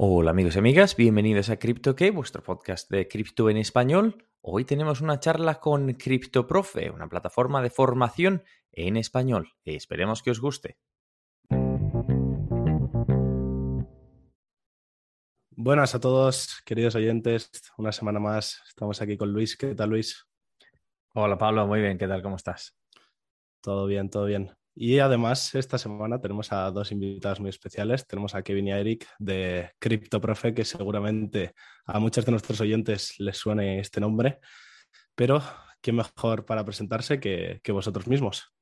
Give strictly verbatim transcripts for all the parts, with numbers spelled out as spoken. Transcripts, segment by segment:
Hola amigos y amigas, bienvenidos a CryptoQué, vuestro podcast de cripto en español. Hoy tenemos una charla con CryptoProfe, una plataforma de formación en español. Esperemos que os guste. Buenas a todos, queridos oyentes. Una semana más estamos aquí con Luis. ¿Qué tal, Luis? Hola Pablo, muy bien, ¿qué tal? ¿Cómo estás? Todo bien, todo bien. Y además, esta semana tenemos a dos invitados muy especiales. Tenemos a Kevin y a Eric de CryptoProfe, que seguramente a muchos de nuestros oyentes les suene este nombre. Pero, ¿quién mejor para presentarse que, que vosotros mismos?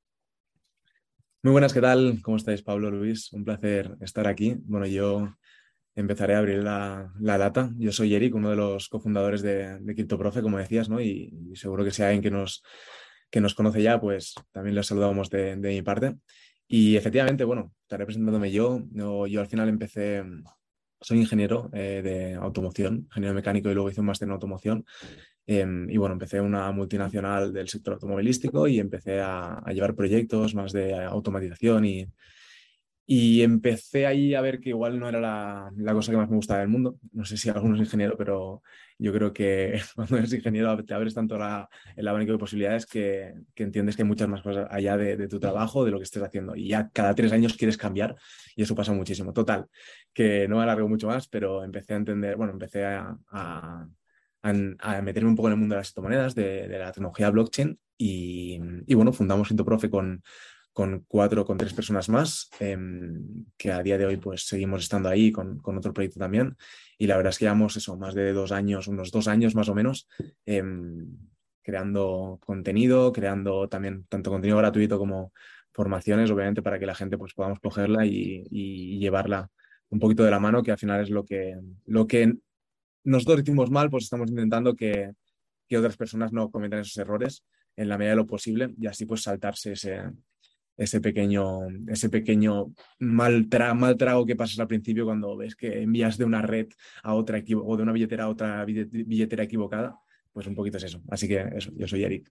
Muy buenas, ¿qué tal? ¿Cómo estáis, Pablo, Luis? Un placer estar aquí. Bueno, yo empezaré a abrir la, la lata. Yo soy Eric, uno de los cofundadores de, de CryptoProfe, como decías, ¿no? Y, y seguro que si hay alguien que nos, que nos conoce ya, pues también les saludamos de, de mi parte. Y efectivamente, bueno, estaré presentándome yo. Yo, yo al final empecé, soy ingeniero eh, de automoción, ingeniero mecánico y luego hice un máster en automoción. Eh, y bueno, empecé una multinacional del sector automovilístico y empecé a, a llevar proyectos más de automatización y, y empecé ahí a ver que igual no era la, la cosa que más me gustaba del mundo. No sé si alguno es ingeniero, pero yo creo que cuando eres ingeniero te abres tanto la, el abanico de posibilidades que, que entiendes que hay muchas más cosas allá de, de tu trabajo, de lo que estés haciendo. Y ya cada tres años quieres cambiar y eso pasa muchísimo. Total, que no me alargo mucho más, pero empecé a entender, bueno, empecé a, a, a meterme un poco en el mundo de las criptomonedas, de, de la tecnología blockchain y, y bueno, fundamos Intoprofe con con cuatro, con tres personas más, eh, que a día de hoy pues seguimos estando ahí con, con otro proyecto también. Y la verdad es que llevamos eso, más de dos años, unos dos años más o menos, eh, creando contenido, creando también tanto contenido gratuito como formaciones, obviamente, para que la gente pues podamos cogerla y, y llevarla un poquito de la mano, que al final es lo que, lo que nosotros hicimos mal, pues estamos intentando que, que otras personas no cometan esos errores en la medida de lo posible y así pues saltarse ese, ese pequeño, ese pequeño mal, tra mal trago que pasas al principio cuando ves que envías de una red a otra o de una billetera a otra billetera equivocada, pues un poquito es eso. Así que eso, yo soy Eric.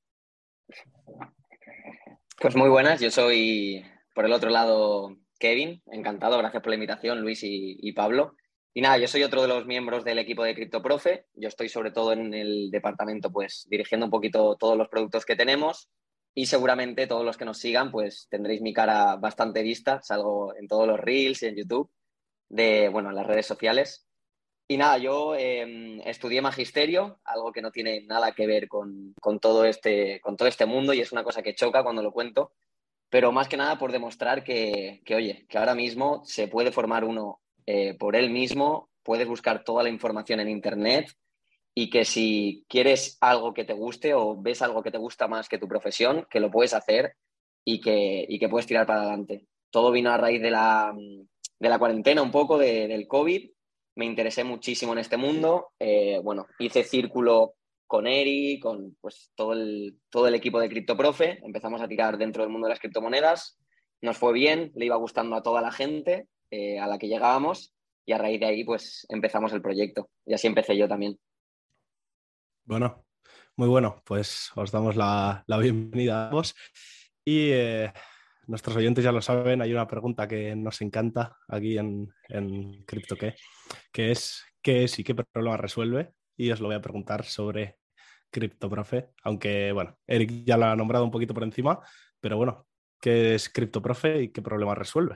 Pues muy buenas, yo soy por el otro lado Kevin, encantado, gracias por la invitación Luis y, y Pablo. Y nada, yo soy otro de los miembros del equipo de CryptoProfe, yo estoy sobre todo en el departamento pues dirigiendo un poquito todos los productos que tenemos y seguramente todos los que nos sigan pues tendréis mi cara bastante vista, salgo en todos los reels y en YouTube, de, bueno, en las redes sociales. Y nada, yo eh, estudié magisterio, algo que no tiene nada que ver con, con, todo este, con todo este mundo y es una cosa que choca cuando lo cuento, pero más que nada por demostrar que, que oye, que ahora mismo se puede formar uno eh, por él mismo, puedes buscar toda la información en Internet y que si quieres algo que te guste o ves algo que te gusta más que tu profesión, que lo puedes hacer y que, y que puedes tirar para adelante. Todo vino a raíz de la, de la cuarentena un poco, de, del COVID. Me interesé muchísimo en este mundo. Eh, bueno, hice círculo con Eri, con pues, todo, el, todo el equipo de CryptoProfe. Empezamos a tirar dentro del mundo de las criptomonedas. Nos fue bien, le iba gustando a toda la gente eh, a la que llegábamos y a raíz de ahí pues empezamos el proyecto. Y así empecé yo también. Bueno, muy bueno. Pues os damos la, la bienvenida a ambos. Y eh, nuestros oyentes ya lo saben, hay una pregunta que nos encanta aquí en, en CryptoQué, que es ¿qué es y qué problema resuelve? Y os lo voy a preguntar sobre CryptoProfe, aunque bueno, Eric ya lo ha nombrado un poquito por encima, pero bueno, ¿qué es CryptoProfe y qué problema resuelve?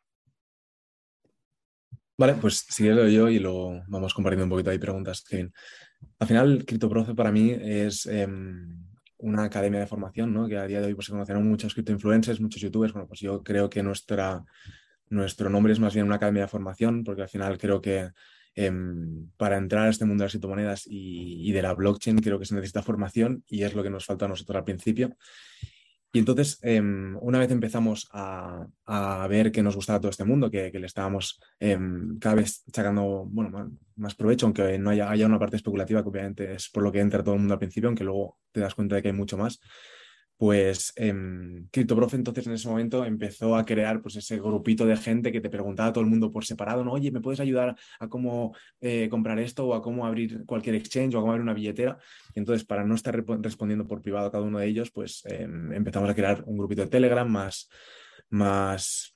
Vale, pues si quieres lo yo y lo vamos compartiendo un poquito ahí preguntas, Kevin. Al final, CryptoProfe para mí es eh, una academia de formación, ¿no? Que a día de hoy pues, se conocen muchos criptoinfluencers, muchos youtubers. Bueno, pues yo creo que nuestra, nuestro nombre es más bien una academia de formación, porque al final creo que eh, para entrar a este mundo de las criptomonedas y, y de la blockchain creo que se necesita formación y es lo que nos falta a nosotros al principio. Y entonces, eh, una vez empezamos a, a, ver que nos gustaba todo este mundo, que, que le estábamos eh, cada vez sacando bueno, más, más provecho, aunque no haya, haya una parte especulativa, que obviamente es por lo que entra todo el mundo al principio, aunque luego te das cuenta de que hay mucho más, pues eh, CryptoProfe entonces en ese momento empezó a crear pues, ese grupito de gente que te preguntaba a todo el mundo por separado, ¿no? Oye, ¿me puedes ayudar a cómo eh, comprar esto o a cómo abrir cualquier exchange o a cómo abrir una billetera? Entonces, para no estar rep respondiendo por privado a cada uno de ellos, pues eh, empezamos a crear un grupito de Telegram más, más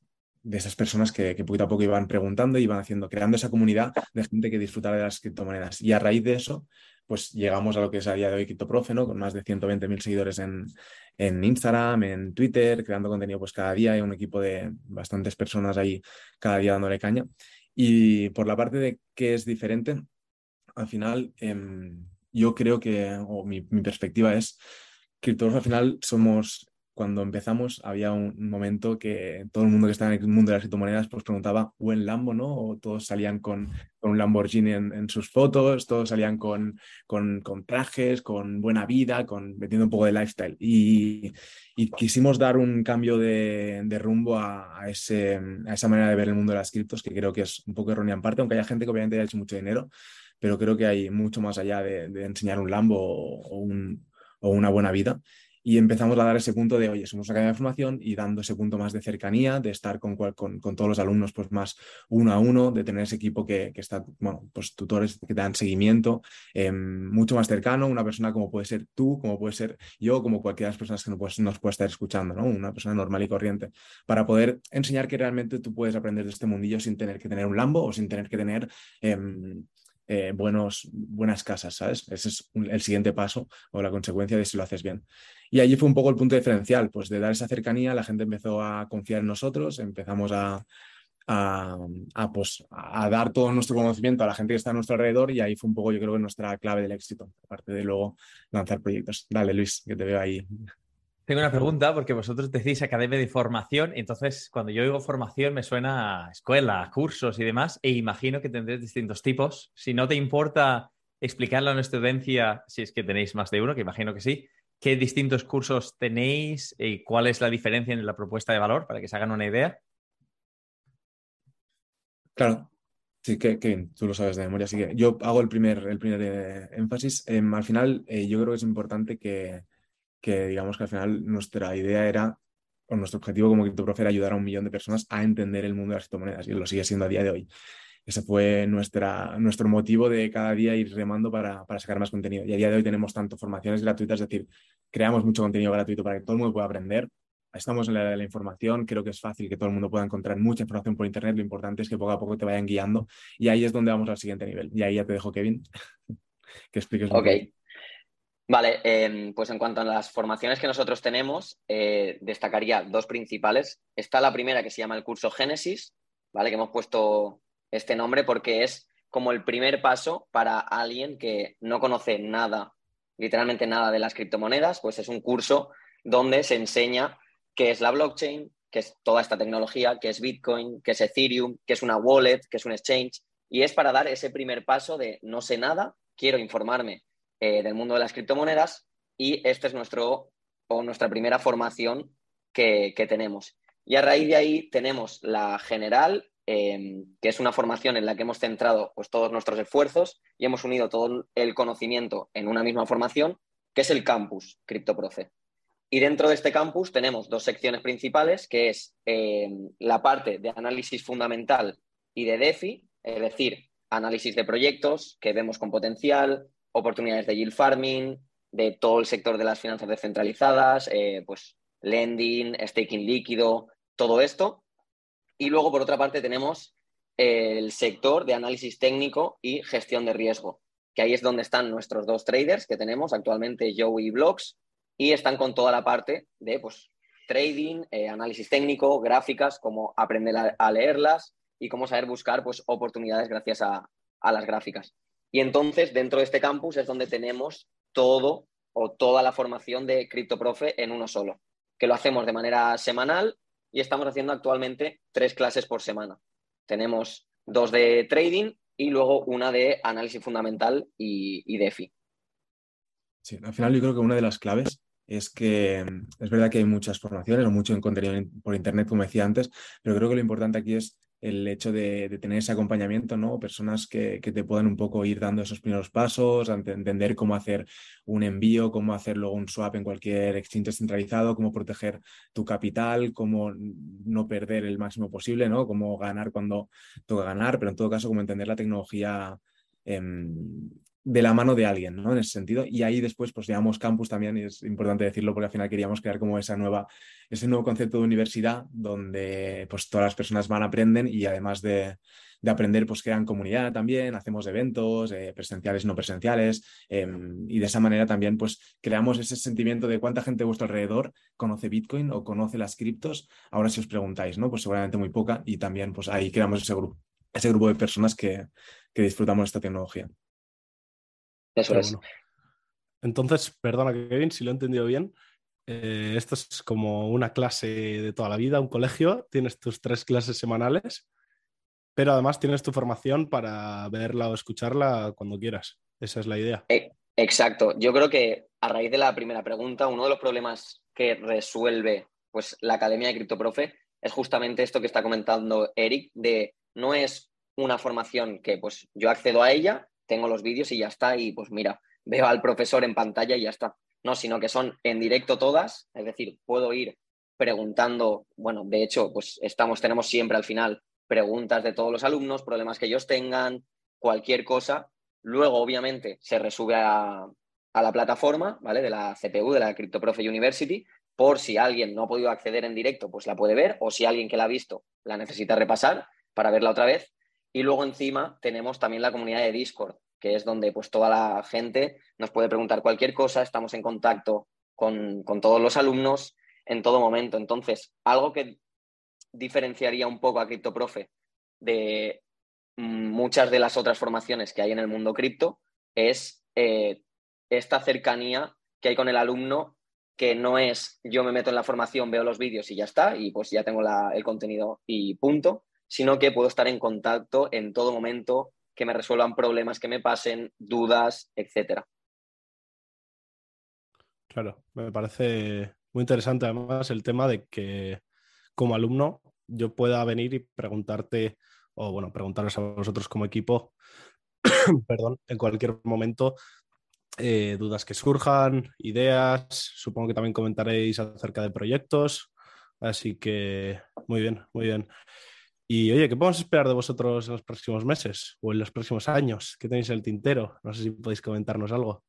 de esas personas que, que poquito a poco iban preguntando y iban haciendo, creando esa comunidad de gente que disfrutara de las criptomonedas. Y a raíz de eso, pues llegamos a lo que es a día de hoy CryptoProfe, ¿no? Con más de ciento veinte mil seguidores en, en Instagram, en Twitter, creando contenido pues cada día. Hay un equipo de bastantes personas ahí cada día dándole caña. Y por la parte de qué es diferente, al final eh, yo creo que, o mi, mi perspectiva es, CryptoProfe al final somos... Cuando empezamos había un momento que todo el mundo que estaba en el mundo de las criptomonedas pues preguntaba buen Lambo, ¿no? O todos salían con, con un Lamborghini en, en, sus fotos, todos salían con, con, con trajes, con buena vida, con metiendo un poco de lifestyle. Y, y quisimos dar un cambio de, de rumbo a, a, ese, a esa manera de ver el mundo de las criptos, que creo que es un poco errónea en parte, aunque haya gente que obviamente haya hecho mucho dinero, pero creo que hay mucho más allá de, de enseñar un Lambo o, o, un, o una buena vida. Y empezamos a dar ese punto de, oye, somos una academia de formación y dando ese punto más de cercanía, de estar con, con, con todos los alumnos pues más uno a uno, de tener ese equipo que, que está, bueno, pues tutores que te dan seguimiento, eh, mucho más cercano, una persona como puede ser tú, como puede ser yo, como cualquiera de las personas que nos, pues, nos puede estar escuchando, ¿no? Una persona normal y corriente, para poder enseñar que realmente tú puedes aprender de este mundillo sin tener que tener un Lambo o sin tener que tener... Eh, Eh, buenos, buenas casas, ¿sabes? Ese es un, el siguiente paso o la consecuencia de si lo haces bien. Y allí fue un poco el punto diferencial, pues de dar esa cercanía, la gente empezó a confiar en nosotros, empezamos a, a, a, pues, a dar todo nuestro conocimiento a la gente que está a nuestro alrededor y ahí fue un poco, yo creo que nuestra clave del éxito, aparte de luego lanzar proyectos. Dale, Luis, que te veo ahí. Tengo una pregunta porque vosotros decís academia de formación, entonces cuando yo digo formación me suena a escuela, cursos y demás, e imagino que tendréis distintos tipos. Si no te importa explicarle a nuestra audiencia, si es que tenéis más de uno, que imagino que sí, qué distintos cursos tenéis y cuál es la diferencia en la propuesta de valor para que se hagan una idea. Claro, sí, que, que bien, tú lo sabes de memoria, así que yo hago el primer, el primer eh, énfasis. Eh, al final, eh, yo creo que es importante que que digamos que al final nuestra idea era, o nuestro objetivo como CryptoProfe era ayudar a un millón de personas a entender el mundo de las criptomonedas y lo sigue siendo a día de hoy. Ese fue nuestra, nuestro motivo de cada día ir remando para, para sacar más contenido. Y a día de hoy tenemos tanto formaciones gratuitas, es decir, creamos mucho contenido gratuito para que todo el mundo pueda aprender. Estamos en la, de la información, creo que es fácil que todo el mundo pueda encontrar mucha información por internet, lo importante es que poco a poco te vayan guiando y ahí es donde vamos al siguiente nivel. Y ahí ya te dejo, Kevin, que expliques un Ok, poco. vale, eh, pues en cuanto a las formaciones que nosotros tenemos, eh, destacaría dos principales. Está la primera que se llama el curso Génesis, ¿vale? Que hemos puesto este nombre porque es como el primer paso para alguien que no conoce nada, literalmente nada de las criptomonedas, pues es un curso donde se enseña qué es la blockchain, qué es toda esta tecnología, qué es Bitcoin, qué es Ethereum, qué es una wallet, qué es un exchange, y es para dar ese primer paso de no sé nada, quiero informarme eh, del mundo de las criptomonedas y esta es nuestro, o nuestra primera formación que, que tenemos. Y a raíz de ahí tenemos la general, eh, que es una formación en la que hemos centrado pues, todos nuestros esfuerzos y hemos unido todo el conocimiento en una misma formación, que es el campus CryptoProfe. Y dentro de este campus tenemos dos secciones principales, que es eh, la parte de análisis fundamental y de DeFi, es decir, análisis de proyectos que vemos con potencial, oportunidades de yield farming, de todo el sector de las finanzas descentralizadas, eh, pues lending, staking líquido, todo esto. Y luego, por otra parte, tenemos el sector de análisis técnico y gestión de riesgo, que ahí es donde están nuestros dos traders que tenemos actualmente, Joe y Blocks, y están con toda la parte de pues, trading, eh, análisis técnico, gráficas, cómo aprender a, a leerlas y cómo saber buscar pues, oportunidades gracias a, a las gráficas. Y entonces, dentro de este campus es donde tenemos todo o toda la formación de CryptoProfe en uno solo, que lo hacemos de manera semanal y estamos haciendo actualmente tres clases por semana. Tenemos dos de trading y luego una de análisis fundamental y, y DeFi. Sí, al final yo creo que una de las claves es que es verdad que hay muchas formaciones o mucho en contenido por internet, como decía antes, pero creo que lo importante aquí es el hecho de, de tener ese acompañamiento, ¿no? Personas que, que te puedan un poco ir dando esos primeros pasos, entender cómo hacer un envío, cómo hacer luego un swap en cualquier exchange descentralizado, cómo proteger tu capital, cómo no perder el máximo posible, ¿no? Cómo ganar cuando toca ganar, pero en todo caso, cómo entender la tecnología. Eh, de la mano de alguien, ¿no? En ese sentido. Y ahí después pues llamamos campus también, y es importante decirlo porque al final queríamos crear como esa nueva, ese nuevo concepto de universidad donde pues todas las personas van, aprenden y además de, de aprender pues crean comunidad también, hacemos eventos eh, presenciales y no presenciales eh, y de esa manera también pues creamos ese sentimiento de cuánta gente a vuestro alrededor conoce Bitcoin o conoce las criptos. Ahora si os preguntáis, ¿no? Pues seguramente muy poca y también pues ahí creamos ese grupo, ese grupo de personas que, que disfrutamos de esta tecnología. Eso Qué es. bueno. Entonces, perdona, Kevin, si lo he entendido bien. Eh, esto es como una clase de toda la vida, un colegio. Tienes tus tres clases semanales, pero además tienes tu formación para verla o escucharla cuando quieras. Esa es la idea. Eh, exacto. Yo creo que a raíz de la primera pregunta, uno de los problemas que resuelve pues, la Academia de CryptoProfe es justamente esto que está comentando Eric, de no es una formación que pues yo accedo a ella, tengo los vídeos y ya está, y pues mira, veo al profesor en pantalla y ya está. No, sino que son en directo todas, es decir, puedo ir preguntando, bueno, de hecho, pues estamos, tenemos siempre al final preguntas de todos los alumnos, problemas que ellos tengan, cualquier cosa. Luego, obviamente, se resube a, a la plataforma, ¿vale? De la C P U, de la CryptoProfe University, por si alguien no ha podido acceder en directo, pues la puede ver, o si alguien que la ha visto la necesita repasar para verla otra vez. Y luego encima tenemos también la comunidad de Discord, que es donde pues toda la gente nos puede preguntar cualquier cosa, estamos en contacto con, con todos los alumnos en todo momento. Entonces, algo que diferenciaría un poco a CryptoProfe de muchas de las otras formaciones que hay en el mundo cripto es eh, esta cercanía que hay con el alumno, que no es yo me meto en la formación, veo los vídeos y ya está, y pues ya tengo la, el contenido y punto, sino que puedo estar en contacto en todo momento, que me resuelvan problemas que me pasen, dudas, etcétera. Claro, me parece muy interesante además el tema de que como alumno yo pueda venir y preguntarte, o bueno, preguntaros a vosotros como equipo, perdón, en cualquier momento, eh, dudas que surjan, ideas, supongo que también comentaréis acerca de proyectos, así que muy bien, muy bien. Y oye, ¿qué podemos esperar de vosotros en los próximos meses o en los próximos años? ¿Qué tenéis en el tintero? No sé si podéis comentarnos algo.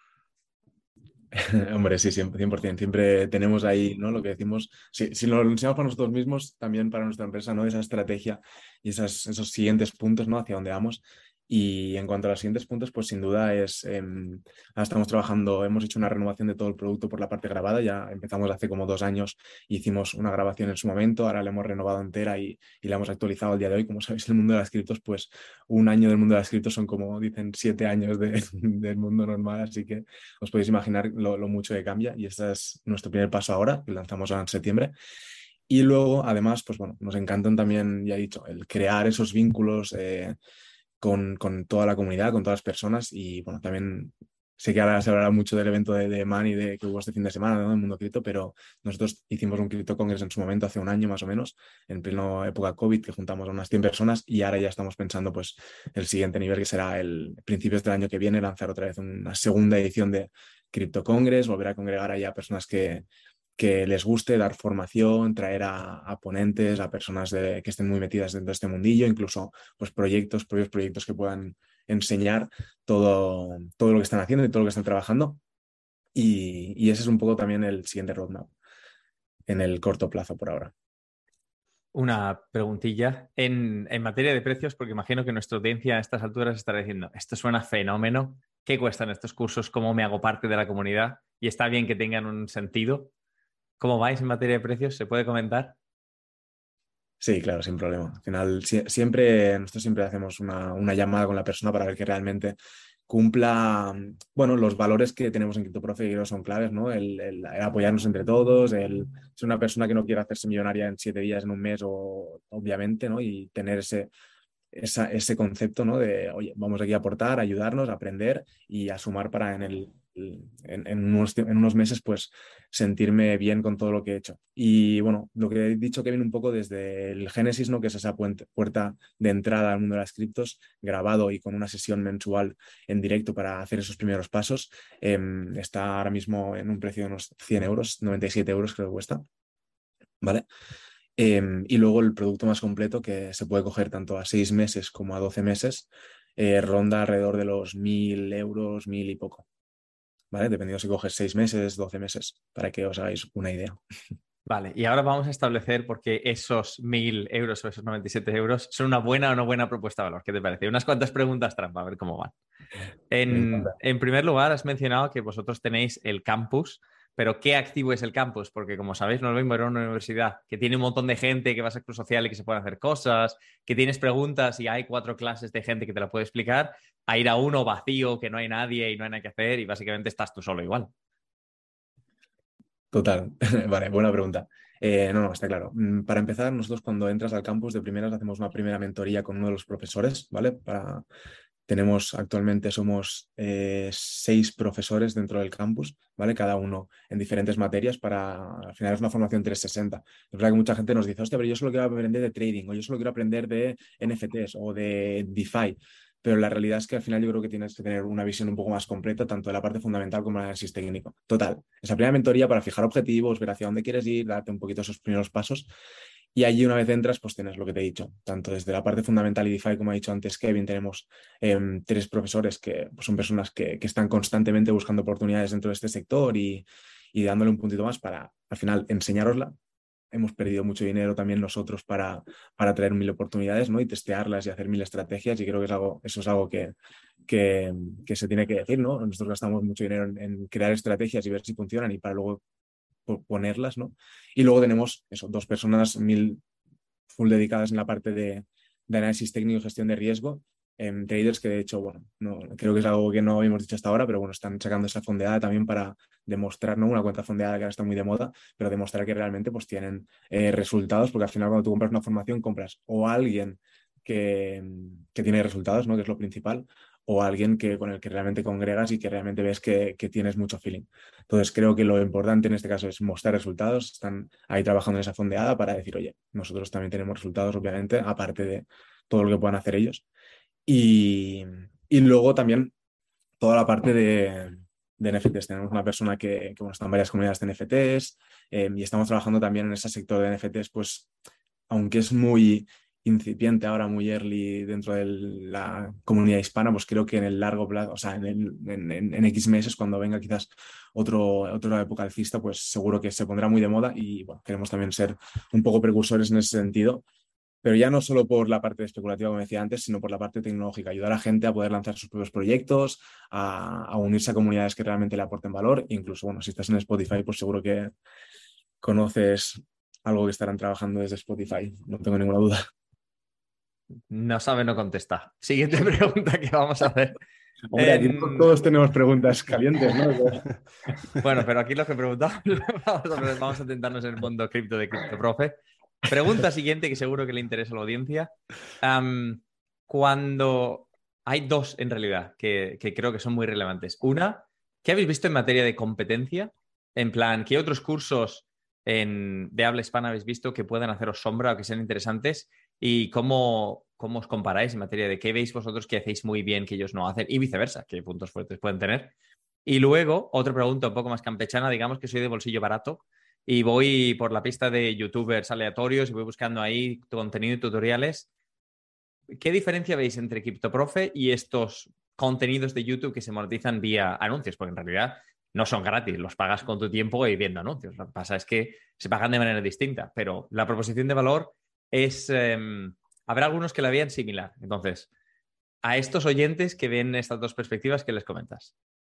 Hombre, sí, siempre, cien por ciento. Siempre tenemos ahí, ¿no? Lo que decimos, si, si lo enseñamos para nosotros mismos, también para nuestra empresa, ¿no? Esa estrategia y esas, esos siguientes puntos, ¿no? Hacia dónde vamos. Y en cuanto a los siguientes puntos, pues sin duda es, eh, ahora estamos trabajando, hemos hecho una renovación de todo el producto por la parte grabada, ya empezamos hace como dos años, hicimos una grabación en su momento, ahora la hemos renovado entera y, y la hemos actualizado al día de hoy. Como sabéis, el mundo de las criptos, pues un año del mundo de las criptos son como dicen siete años de, del mundo normal, así que os podéis imaginar lo, lo mucho que cambia y este es nuestro primer paso ahora, que lanzamos ahora en septiembre. Y luego, además, pues bueno, nos encantan también, ya he dicho, el crear esos vínculos eh, con, con toda la comunidad, con todas las personas y bueno, también sé que ahora se hablará mucho del evento de, de Money de, que hubo este fin de semana, ¿no? En el mundo cripto, pero nosotros hicimos un Crypto Congress en su momento, hace un año más o menos, en pleno época COVID, que juntamos a unas cien personas y ahora ya estamos pensando pues el siguiente nivel, que será el principios del año que viene, lanzar otra vez una segunda edición de Crypto Congress, volver a congregar ahí a personas que que les guste dar formación, traer a, a ponentes, a personas de, que estén muy metidas dentro de este mundillo, incluso pues, proyectos, propios proyectos que puedan enseñar todo, todo lo que están haciendo y todo lo que están trabajando. Y, y ese es un poco también el siguiente roadmap en el corto plazo por ahora. Una preguntilla en, en materia de precios, porque imagino que nuestra audiencia a estas alturas estará diciendo, esto suena fenómeno, ¿qué cuestan estos cursos? ¿Cómo me hago parte de la comunidad? Y está bien que tengan un sentido. ¿Cómo vais en materia de precios? ¿Se puede comentar? Sí, claro, sin problema. Al final, si, siempre, nosotros siempre hacemos una, una llamada con la persona para ver que realmente cumpla, bueno, los valores que tenemos en CryptoProfe, que creo son claves, ¿no? El, el, el apoyarnos entre todos, el ser una persona que no quiera hacerse millonaria en siete días, en un mes, o obviamente, ¿no? Y tener ese, esa, ese concepto, ¿no? De, oye, vamos aquí a aportar, a ayudarnos, a aprender y a sumar para en, el, en, en, unos, en unos meses, pues, sentirme bien con todo lo que he hecho. Y, bueno, lo que he dicho que viene un poco desde el Génesis, ¿no? Que es esa puente, puerta de entrada al mundo de las criptos, grabado y con una sesión mensual en directo para hacer esos primeros pasos. Eh, está ahora mismo en un precio de unos cien euros, noventa y siete euros creo que cuesta, ¿vale? Eh, y luego el producto más completo que se puede coger tanto a seis meses como a doce meses, eh, ronda alrededor de los mil euros, mil y poco, ¿vale? Dependiendo si coges seis meses, doce meses, para que os hagáis una idea. Vale, y ahora vamos a establecer por qué esos mil euros o esos noventa y siete euros son una buena o no buena propuesta de valor. ¿Qué te parece? Unas cuantas preguntas trampa, a ver cómo van. Me En, encanta. en primer lugar, has mencionado que vosotros tenéis el campus, pero ¿qué activo es el campus? Porque como sabéis, no es lo mismo ir a una universidad que tiene un montón de gente, que vas a club social y que se pueden hacer cosas, que tienes preguntas y hay cuatro clases de gente que te la puede explicar, a ir a uno vacío, que no hay nadie y no hay nada que hacer y básicamente estás tú solo igual. Total, vale, buena pregunta. Eh, no, no, está claro. Mm, Para empezar, nosotros cuando entras al campus de primeras hacemos una primera mentoría con uno de los profesores, ¿vale? Para... Tenemos actualmente, somos eh, seis profesores dentro del campus, ¿vale? Cada uno en diferentes materias para, al final es una formación trescientos sesenta. Es verdad que mucha gente nos dice, hostia, pero yo solo quiero aprender de trading, o yo solo quiero aprender de N F Ts o de DeFi. Pero la realidad es que al final yo creo que tienes que tener una visión un poco más completa, tanto de la parte fundamental como el análisis técnico. Total, esa primera mentoría para fijar objetivos, ver hacia dónde quieres ir, darte un poquito esos primeros pasos. Y allí una vez entras, pues tienes lo que te he dicho, tanto desde la parte fundamental y DeFi, como ha dicho antes Kevin, tenemos eh, tres profesores que pues, son personas que, que están constantemente buscando oportunidades dentro de este sector y, y dándole un puntito más para, al final, enseñarosla. Hemos perdido mucho dinero también nosotros para, para traer mil oportunidades, ¿no? Y testearlas y hacer mil estrategias. Y creo que es algo, eso es algo que, que, que se tiene que decir, ¿no? Nosotros gastamos mucho dinero en, en crear estrategias y ver si funcionan y para luego ponerlas, ¿no? Y luego tenemos eso, dos personas mil full dedicadas en la parte de, de análisis técnico y gestión de riesgo. En traders que de hecho, bueno, no, creo que es algo que no habíamos dicho hasta ahora, pero bueno, están sacando esa fondeada también para demostrar, ¿no? Una cuenta fondeada que ahora está muy de moda, pero demostrar que realmente pues tienen eh, resultados, porque al final cuando tú compras una formación compras o a alguien que, que tiene resultados, ¿no? Que es lo principal, o a alguien que, con el que realmente congregas y que realmente ves que, que tienes mucho feeling. Entonces creo que lo importante en este caso es mostrar resultados, están ahí trabajando en esa fondeada para decir, oye, nosotros también tenemos resultados, obviamente, aparte de todo lo que puedan hacer ellos. Y, y luego también toda la parte de, de N F Ts. Tenemos una persona que, que bueno, está en varias comunidades de N F Ts eh, y estamos trabajando también en ese sector de N F Ts, pues aunque es muy incipiente ahora, muy early dentro de la comunidad hispana, pues creo que en el largo plazo, o sea, en, el, en, en, en X meses, cuando venga quizás otro, otra época alcista, pues seguro que se pondrá muy de moda y bueno, queremos también ser un poco precursores en ese sentido. Pero ya no solo por la parte especulativa, como decía antes, sino por la parte tecnológica, ayudar a la gente a poder lanzar sus propios proyectos, a, a unirse a comunidades que realmente le aporten valor. Incluso, bueno, si estás en Spotify, pues seguro que conoces algo que estarán trabajando desde Spotify, no tengo ninguna duda. No sabe, no contesta. Siguiente pregunta que vamos a hacer. Hombre, aquí En... todos tenemos preguntas calientes, ¿no? Bueno, pero aquí lo que preguntamos, vamos a, vamos a intentarnos en el mundo cripto de CryptoProfe. Pregunta siguiente que seguro que le interesa a la audiencia. Um, cuando hay dos en realidad que, que creo que son muy relevantes. Una, ¿qué habéis visto en materia de competencia? En plan, ¿qué otros cursos en, de habla hispana habéis visto que puedan haceros sombra o que sean interesantes? ¿Y cómo, cómo os comparáis en materia de qué veis vosotros que hacéis muy bien que ellos no hacen? Y viceversa, qué puntos fuertes pueden tener. Y luego, otra pregunta un poco más campechana, digamos que soy de bolsillo barato y voy por la pista de youtubers aleatorios y voy buscando ahí contenido y tutoriales. ¿Qué diferencia veis entre CryptoProfe y estos contenidos de YouTube que se monetizan vía anuncios? Porque en realidad no son gratis, los pagas con tu tiempo y viendo anuncios. Lo que pasa es que se pagan de manera distinta, pero la proposición de valor es... Eh, habrá algunos que la vean similar. Entonces, a estos oyentes que ven estas dos perspectivas, ¿qué les comentas?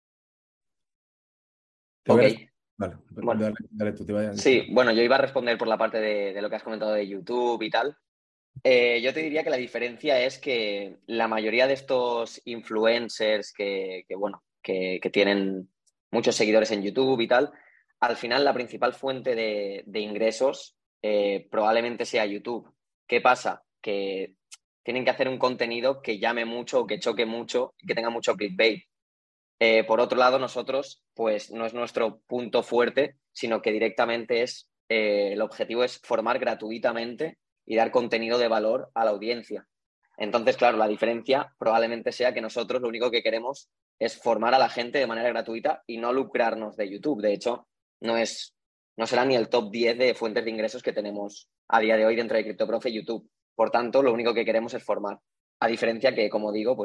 Te voy Ok, a... Vale, bueno, dale, dale tú, te voy a decir. sí, bueno, yo iba a responder por la parte de, de lo que has comentado de YouTube y tal. Eh, yo te diría que la diferencia es que la mayoría de estos influencers que, que bueno, que, que tienen muchos seguidores en YouTube y tal, al final la principal fuente de, de ingresos eh, probablemente sea YouTube. ¿Qué pasa? Que tienen que hacer un contenido que llame mucho, que choque mucho y que tenga mucho clickbait. Eh, por otro lado, nosotros, pues no es nuestro punto fuerte, sino que directamente es, eh, el objetivo es formar gratuitamente y dar contenido de valor a la audiencia. Entonces, claro, la diferencia probablemente sea que nosotros lo único que queremos es formar a la gente de manera gratuita y no lucrarnos de YouTube. De hecho, no es, no será ni el top diez de fuentes de ingresos que tenemos a día de hoy dentro de CryptoProfe YouTube. Por tanto, lo único que queremos es formar. A diferencia que, como digo, pues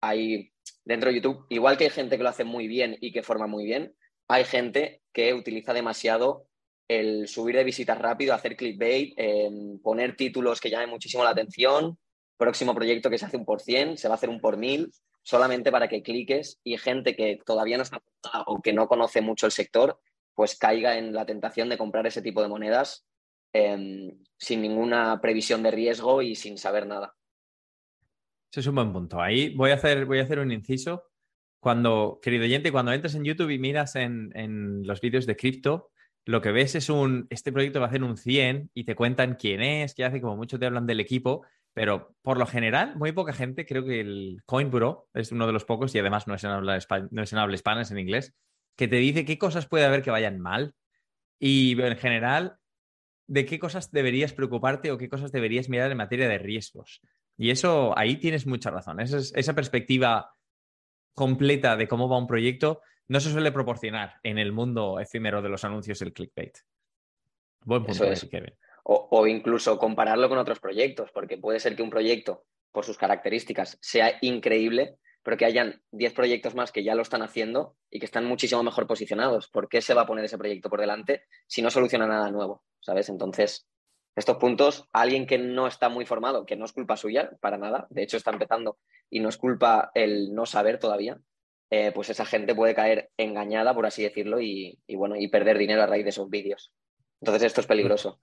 hay dentro de YouTube, igual que hay gente que lo hace muy bien y que forma muy bien, hay gente que utiliza demasiado el subir de visitas rápido, hacer clickbait, eh, poner títulos que llamen muchísimo la atención, próximo proyecto que se hace un por cien, se va a hacer un por mil, solamente para que cliques y gente que todavía no está o que no conoce mucho el sector, pues caiga en la tentación de comprar ese tipo de monedas eh, sin ninguna previsión de riesgo y sin saber nada. Ese es un buen punto. Ahí voy a hacer, voy a hacer un inciso. Cuando, querido oyente, cuando entras en YouTube y miras en, en los vídeos de cripto, lo que ves es un, este proyecto va a hacer un cien y te cuentan quién es, qué hace, como mucho te hablan del equipo, pero por lo general, muy poca gente, creo que el Coinburo es uno de los pocos, y además no es en habla, no es en habla hispana, es en inglés, que te dice qué cosas puede haber que vayan mal y en general de qué cosas deberías preocuparte o qué cosas deberías mirar en materia de riesgos. Y eso, ahí tienes mucha razón. Esa, esa perspectiva completa de cómo va un proyecto no se suele proporcionar en el mundo efímero de los anuncios y el clickbait. Buen punto, Eso es. Kevin. O, o incluso compararlo con otros proyectos, porque puede ser que un proyecto, por sus características, sea increíble, pero que hayan diez proyectos más que ya lo están haciendo y que están muchísimo mejor posicionados. ¿Por qué se va a poner ese proyecto por delante si no soluciona nada nuevo? ¿Sabes? Entonces, estos puntos, alguien que no está muy formado, que no es culpa suya, para nada, de hecho está empezando y no es culpa el no saber todavía, eh, pues esa gente puede caer engañada, por así decirlo, y, y bueno, y perder dinero a raíz de esos vídeos. Entonces esto es peligroso.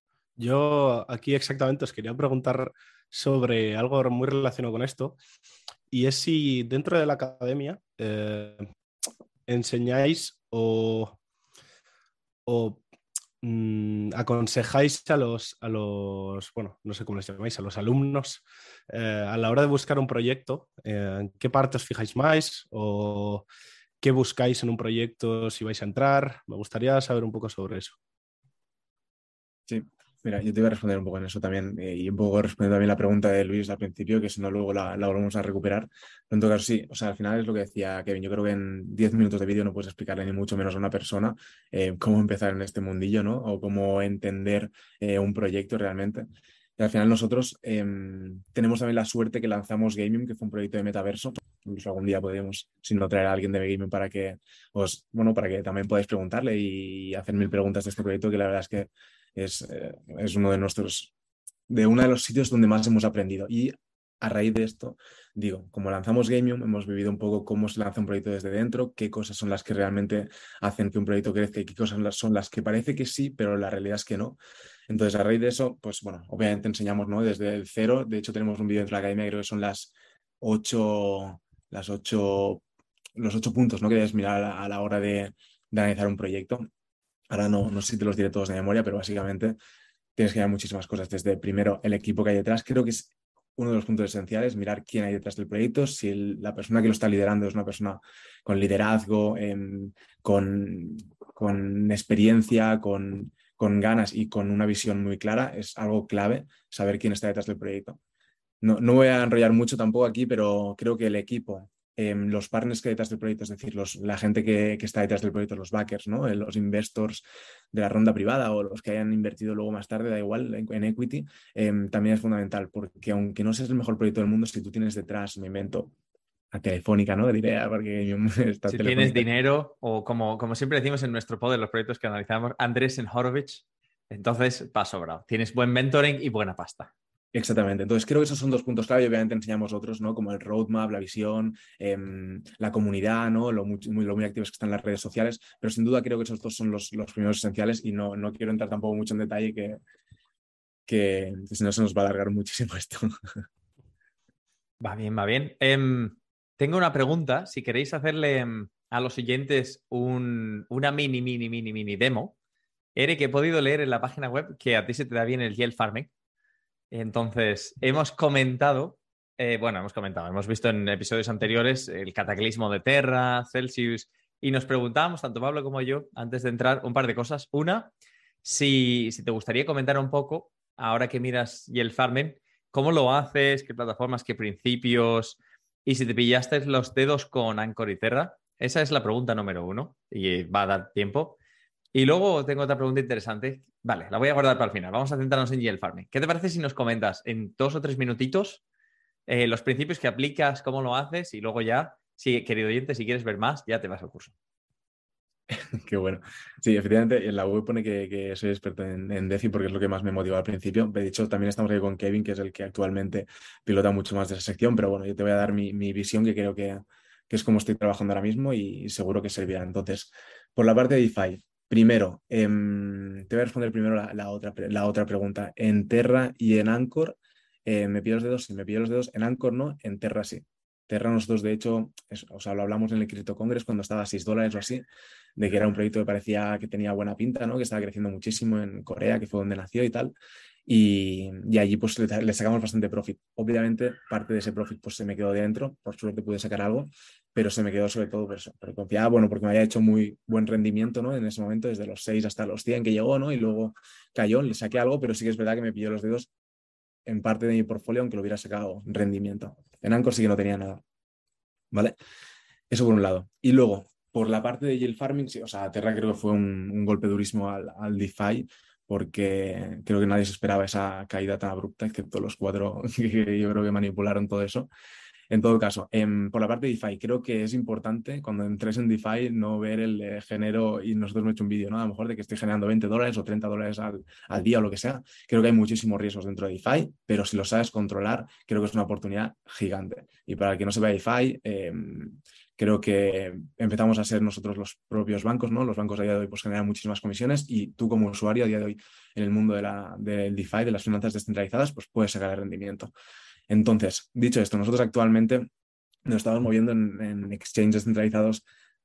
Yo aquí exactamente os quería preguntar sobre algo muy relacionado con esto, y es si dentro de la academia eh, enseñáis o, o mmm, aconsejáis a los, a los, bueno, no sé cómo les llamáis, a los alumnos eh, a la hora de buscar un proyecto, eh, ¿en qué parte os fijáis más o qué buscáis en un proyecto si vais a entrar? Me gustaría saber un poco sobre eso. Sí, mira, yo te voy a responder un poco en eso también eh, y un poco respondiendo también la pregunta de Luis al principio, que si no luego la, la volvemos a recuperar. Pero en todo caso, sí, o sea, al final es lo que decía Kevin, yo creo que en diez minutos de vídeo no puedes explicarle ni mucho menos a una persona eh, cómo empezar en este mundillo, ¿no? O cómo entender eh, un proyecto realmente. Y al final nosotros eh, tenemos también la suerte que lanzamos Gaming, que fue un proyecto de metaverso. Incluso algún día podríamos, si no, traer a alguien de Gaming para que os, bueno, para que también podáis preguntarle y hacer mil preguntas de este proyecto, que la verdad es que es, eh, es uno de nuestros, de uno de los sitios donde más hemos aprendido. Y a raíz de esto, digo, como lanzamos Gamium, hemos vivido un poco cómo se lanza un proyecto desde dentro, qué cosas son las que realmente hacen que un proyecto crezca y qué cosas son las que parece que sí, pero la realidad es que no. Entonces, a raíz de eso, pues bueno, obviamente enseñamos, ¿no? Desde el cero. De hecho, tenemos un vídeo dentro de la academia, creo que son las ocho, las ocho, los ocho puntos, ¿no? Que debes mirar a la, a la hora de, de analizar un proyecto. Ahora no, no sé si te los diré todos de memoria, pero básicamente tienes que mirar muchísimas cosas. Desde primero el equipo que hay detrás. Creo que es uno de los puntos esenciales, mirar quién hay detrás del proyecto, si el, la persona que lo está liderando es una persona con liderazgo, eh, con, con experiencia, con, con ganas y con una visión muy clara. Es algo clave saber quién está detrás del proyecto. No, no voy a enrollar mucho tampoco aquí, pero creo que el equipo, eh, los partners que hay detrás del proyecto, es decir, los, la gente que, que está detrás del proyecto, los backers, ¿no? Los investors de la ronda privada o los que hayan invertido luego más tarde, da igual, en, en equity, eh, también es fundamental, porque aunque no seas el mejor proyecto del mundo, si tú tienes detrás, me invento, a Telefónica, ¿no? Diré, porque está Si Telefónica. tienes dinero, o como, como siempre decimos en nuestro pod de los proyectos que analizamos, Andrés Horowitz, entonces va sobrado. Tienes buen mentoring y buena pasta. Exactamente. Entonces creo que esos son dos puntos clave y obviamente enseñamos otros, ¿no? Como el roadmap, la visión, eh, la comunidad, ¿no? Lo muy, muy, lo muy activos que están en las redes sociales, pero sin duda creo que esos dos son los, los primeros esenciales y no, no quiero entrar tampoco mucho en detalle que, que, que si no se nos va a alargar muchísimo esto. Va bien, va bien. Eh, tengo una pregunta. Si queréis hacerle um, a los oyentes un, una mini, mini, mini, mini demo, Eric, he podido leer en la página web que a ti se te da bien el yield farming. Entonces, hemos comentado, eh, bueno, hemos comentado, hemos visto en episodios anteriores el cataclismo de Terra, Celsius, y nos preguntábamos, tanto Pablo como yo, antes de entrar, un par de cosas. Una, si, si te gustaría comentar un poco, ahora que miras yield farming, cómo lo haces, qué plataformas, qué principios, y si te pillaste los dedos con Anchor y Terra. Esa es la pregunta número uno, y va a dar tiempo. Y luego tengo otra pregunta interesante. Vale, la voy a guardar para el final. Vamos a centrarnos en yield farming. ¿Qué te parece si nos comentas en dos o tres minutitos eh, los principios que aplicas, cómo lo haces y luego ya, si, querido oyente, si quieres ver más, ya te vas al curso. Qué bueno. Sí, efectivamente, en la web pone que, que soy experto en, en DeFi porque es lo que más me motivó al principio. De hecho, también estamos ahí con Kevin, que es el que actualmente pilota mucho más de esa sección, pero bueno, yo te voy a dar mi, mi visión, que creo que, que es como estoy trabajando ahora mismo y seguro que servirá. Entonces, por la parte de DeFi, primero, em, te voy a responder primero la, la otra, la otra pregunta. En Terra y en Anchor, eh, me pillo los dedos, sí, me pillo los dedos. En Anchor no, en Terra sí. Terra nosotros, de hecho, es, o sea, lo hablamos en el Crypto Congress cuando estaba a seis dólares o así, de que era un proyecto que parecía que tenía buena pinta, ¿no? Que estaba creciendo muchísimo en Corea, que fue donde nació y tal. Y, y allí pues le, le, sacamos bastante profit. Obviamente parte de ese profit pues se me quedó dentro, por suerte pude sacar algo, pero se me quedó sobre todo por eso, porque confiaba, bueno, porque me había hecho muy buen rendimiento, ¿no? En ese momento, desde los seis hasta los cien que llegó, ¿no? Y luego cayó, le saqué algo, pero sí que es verdad que me pilló los dedos en parte de mi portfolio, aunque lo hubiera sacado rendimiento. En Anchor sí que no tenía nada, ¿vale? Eso por un lado. Y luego, por la parte de yield farming, sí, o sea, Terra creo que fue un, un golpe durísimo al, al DeFi, porque creo que nadie se esperaba esa caída tan abrupta, excepto los cuatro que yo creo que manipularon todo eso. En todo caso, en, por la parte de DeFi, creo que es importante cuando entres en DeFi no ver el eh, genero, y nosotros hemos hecho un vídeo, ¿no? A lo mejor de que estoy generando veinte dólares o treinta dólares al, al día o lo que sea. Creo que hay muchísimos riesgos dentro de DeFi, pero si lo sabes controlar, creo que es una oportunidad gigante. Y para el que no sepa DeFi, eh, creo que empezamos a ser nosotros los propios bancos, ¿no? Los bancos a día de hoy pues generan muchísimas comisiones y tú como usuario a día de hoy en el mundo de la, del DeFi, de las finanzas descentralizadas, pues puedes sacar el rendimiento. Entonces, dicho esto, nosotros actualmente nos estamos moviendo en, en exchanges descentralizados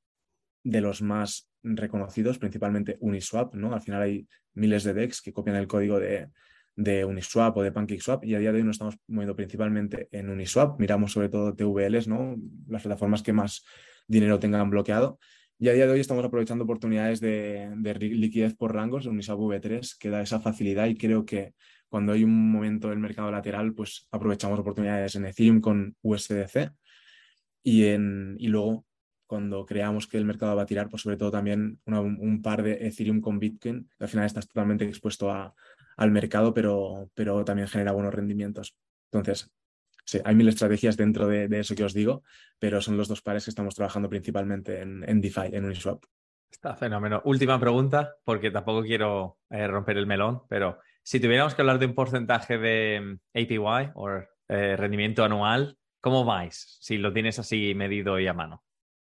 de los más reconocidos, principalmente Uniswap, ¿no? Al final hay miles de D E X que copian el código de, de Uniswap o de PancakeSwap y a día de hoy nos estamos moviendo principalmente en Uniswap. Miramos sobre todo T V Ls, ¿no? Las plataformas que más dinero tengan bloqueado. Y a día de hoy estamos aprovechando oportunidades de, de liquidez por rangos. Uniswap V tres que da esa facilidad y creo que cuando hay un momento del mercado lateral, pues aprovechamos oportunidades en Ethereum con U S D C y, en, y luego cuando creamos que el mercado va a tirar, pues sobre todo también una, un par de Ethereum con Bitcoin, que al final estás totalmente expuesto a, al mercado, pero, pero también genera buenos rendimientos. Entonces, sí, hay mil estrategias dentro de, de eso que os digo, pero son los dos pares que estamos trabajando principalmente en, en DeFi, en Uniswap. Está fenómeno. Última pregunta, porque tampoco quiero eh, romper el melón, pero si tuviéramos que hablar de un porcentaje de A P Y o eh, rendimiento anual, ¿cómo vais? Si lo tienes así medido y a mano.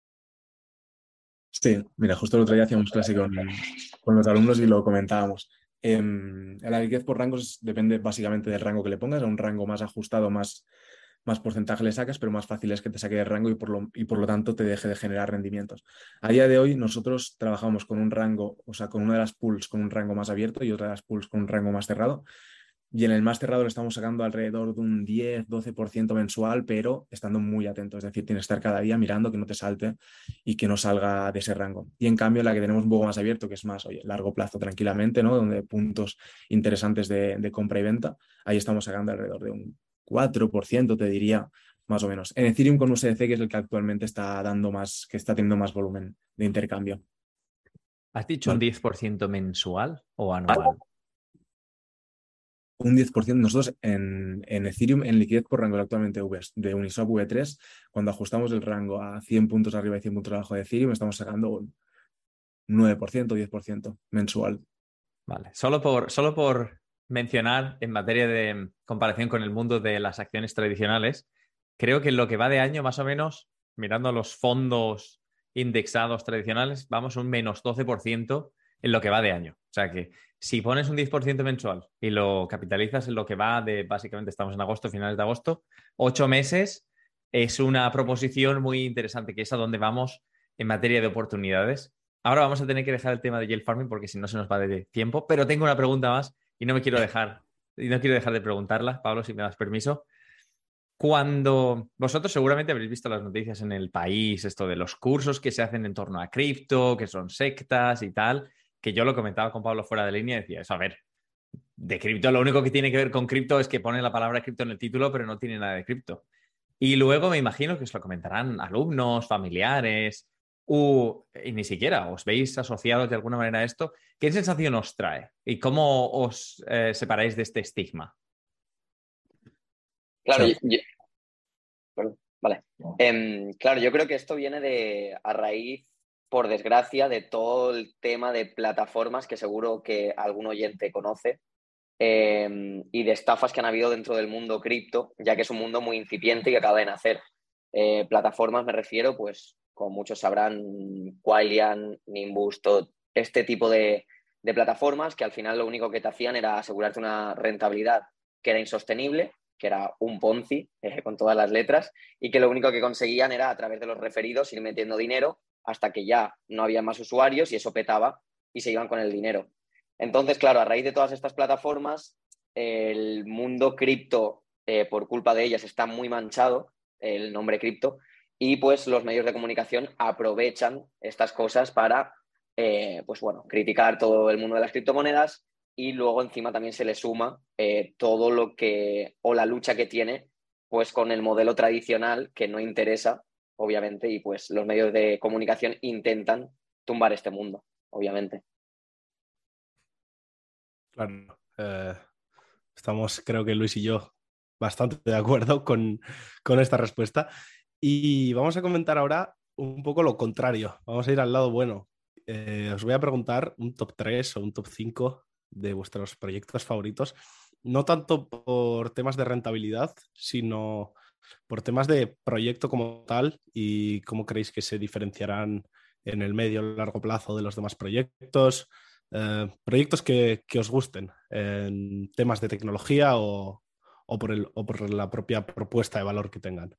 Sí, mira, justo el otro día hacíamos clase con, con los alumnos y lo comentábamos. Eh, la liquidez por rangos depende básicamente del rango que le pongas. A un rango más ajustado, más, más porcentaje le sacas, pero más fácil es que te saque de rango y por, lo, y por lo tanto te deje de generar rendimientos. A día de hoy nosotros trabajamos con un rango, o sea, con una de las pools con un rango más abierto y otra de las pools con un rango más cerrado. Y en el más cerrado lo estamos sacando alrededor de un diez doce por ciento mensual, pero estando muy atento. Es decir, tienes que estar cada día mirando que no te salte y que no salga de ese rango. Y en cambio, la que tenemos un poco más abierto, que es más, oye, largo plazo tranquilamente, ¿no? Donde puntos interesantes de, de compra y venta, ahí estamos sacando alrededor de un cuatro por ciento, te diría, más o menos. En Ethereum con U S D C, que es el que actualmente está dando más, que está teniendo más volumen de intercambio. ¿Has dicho ¿Vale? un diez por ciento mensual o anual? Un diez por ciento. Nosotros en, en Ethereum, en liquidez por rango actualmente V de Uniswap V tres, cuando ajustamos el rango a cien puntos arriba y cien puntos abajo de Ethereum, estamos sacando un nueve por ciento, diez por ciento mensual. Vale, solo por, solo por mencionar en materia de comparación con el mundo de las acciones tradicionales, creo que en lo que va de año, más o menos, mirando los fondos indexados tradicionales, vamos un menos doce por ciento en lo que va de año. O sea que si pones un diez por ciento mensual y lo capitalizas en lo que va de, básicamente estamos en agosto, finales de agosto, ocho meses, es una proposición muy interesante, que es a donde vamos en materia de oportunidades. Ahora vamos a tener que dejar el tema de yield farming porque si no se nos va de tiempo, pero tengo una pregunta más y no me quiero dejar, y no quiero dejar de preguntarla, Pablo, si me das permiso. Cuando vosotros seguramente habréis visto las noticias en el país, esto de los cursos que se hacen en torno a cripto, que son sectas y tal, que yo lo comentaba con Pablo fuera de línea y decía, eso, a ver, de cripto lo único que tiene que ver con cripto es que pone la palabra cripto en el título, pero no tiene nada de cripto. Y luego me imagino que os lo comentarán alumnos, familiares, u, y ni siquiera os veis asociados de alguna manera a esto. ¿Qué sensación os trae? ¿Y cómo os eh, separáis de este estigma? Claro, O yo, sea, yo- Vale. Eh, claro, yo creo que esto viene de a raíz, por desgracia, de todo el tema de plataformas que seguro que algún oyente conoce eh, y de estafas que han habido dentro del mundo cripto, ya que es un mundo muy incipiente y que acaba de nacer. Eh, plataformas me refiero, pues, como muchos sabrán, Quailian, Nimbus, todo este tipo de, de plataformas que al final lo único que te hacían era asegurarte una rentabilidad que era insostenible, que era un Ponzi, eh, con todas las letras, y que lo único que conseguían era a través de los referidos ir metiendo dinero hasta que ya no había más usuarios y eso petaba y se iban con el dinero. Entonces, claro, a raíz de todas estas plataformas, el mundo cripto, eh, por culpa de ellas, está muy manchado, el nombre cripto, y pues los medios de comunicación aprovechan estas cosas para, eh, pues bueno, criticar todo el mundo de las criptomonedas y luego encima también se le suma eh, todo lo que, o la lucha que tiene, pues con el modelo tradicional que no interesa, obviamente, y pues los medios de comunicación intentan tumbar este mundo, obviamente. Claro. Eh, estamos, creo que Luis y yo, bastante de acuerdo con, con esta respuesta. Y vamos a comentar ahora un poco lo contrario. Vamos a ir al lado bueno. Eh, os voy a preguntar un top tres o un top cinco de vuestros proyectos favoritos, no tanto por temas de rentabilidad, sino por temas de proyecto como tal y cómo creéis que se diferenciarán en el medio o largo plazo de los demás proyectos. Eh, proyectos que, que os gusten en temas de tecnología o, o, por el, o por la propia propuesta de valor que tengan.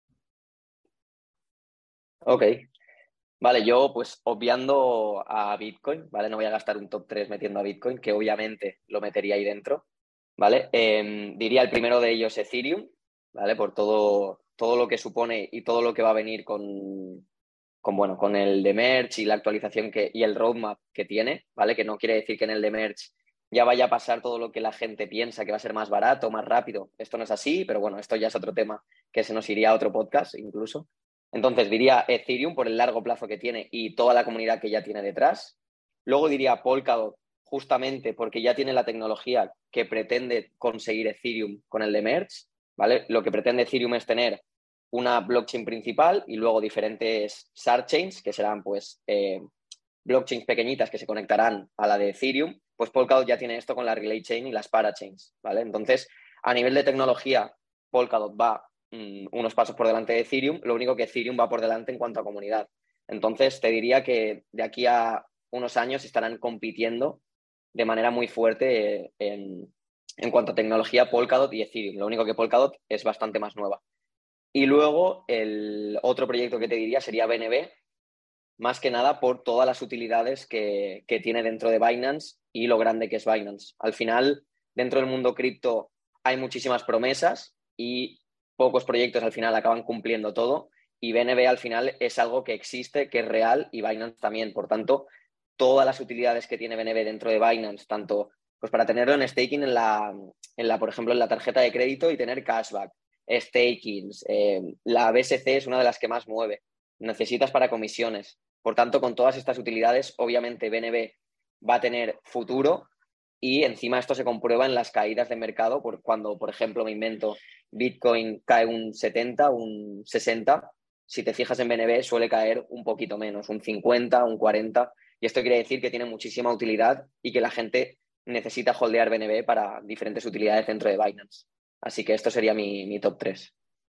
Ok, vale, yo pues obviando a Bitcoin, ¿vale? No voy a gastar un top tres metiendo a Bitcoin, que obviamente lo metería ahí dentro, ¿vale? Eh, diría el primero de ellos Ethereum, ¿vale? Por todo, todo lo que supone y todo lo que va a venir con, con, bueno, con el de Merge y la actualización que, y el roadmap que tiene, ¿vale? Que no quiere decir que en el de Merge ya vaya a pasar todo lo que la gente piensa, que va a ser más barato, más rápido. Esto no es así, pero bueno, esto ya es otro tema que se nos iría a otro podcast incluso. Entonces diría Ethereum por el largo plazo que tiene y toda la comunidad que ya tiene detrás. Luego diría Polkadot justamente porque ya tiene la tecnología que pretende conseguir Ethereum con el de Merge, ¿vale? Lo que pretende Ethereum es tener una blockchain principal y luego diferentes sidechains, que serán pues eh, blockchains pequeñitas que se conectarán a la de Ethereum. Pues Polkadot ya tiene esto con la Relay Chain y las Parachains, ¿vale? Entonces, a nivel de tecnología, Polkadot va mmm, unos pasos por delante de Ethereum, lo único que Ethereum va por delante en cuanto a comunidad. Entonces, te diría que de aquí a unos años estarán compitiendo de manera muy fuerte en, en cuanto a tecnología Polkadot y Ethereum. Lo único que Polkadot es bastante más nueva. Y luego el otro proyecto que te diría sería B N B, más que nada por todas las utilidades que, que tiene dentro de Binance y lo grande que es Binance. Al final, dentro del mundo cripto hay muchísimas promesas y pocos proyectos al final acaban cumpliendo todo, y B N B al final es algo que existe, que es real, y Binance también. Por tanto, todas las utilidades que tiene B N B dentro de Binance, tanto pues para tenerlo en staking en la, en la, por ejemplo, en la tarjeta de crédito y tener cashback, stakings, eh, la B S C es una de las que más mueve, necesitas para comisiones. Por tanto, con todas estas utilidades, obviamente B N B va a tener futuro, y encima esto se comprueba en las caídas de mercado, por cuando, por ejemplo, me invento, Bitcoin cae un setenta, un sesenta, si te fijas en B N B suele caer un poquito menos, un cincuenta, un cuarenta, y esto quiere decir que tiene muchísima utilidad y que la gente necesita holdear B N B para diferentes utilidades dentro de Binance. Así que esto sería mi, mi top tres.